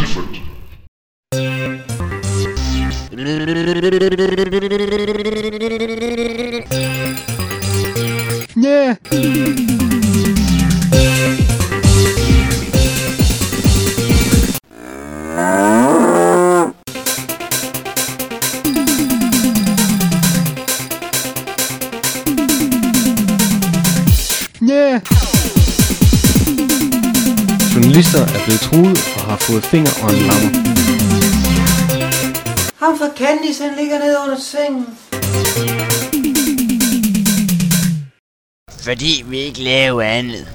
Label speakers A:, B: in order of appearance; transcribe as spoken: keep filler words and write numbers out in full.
A: distrikt.
B: Yeah. Yeah. Journalister er blevet truet og har fået finger og en lammer.
C: Ham fra Candice, han ligger nede under sengen.
D: Fordi vi ikke laver andet.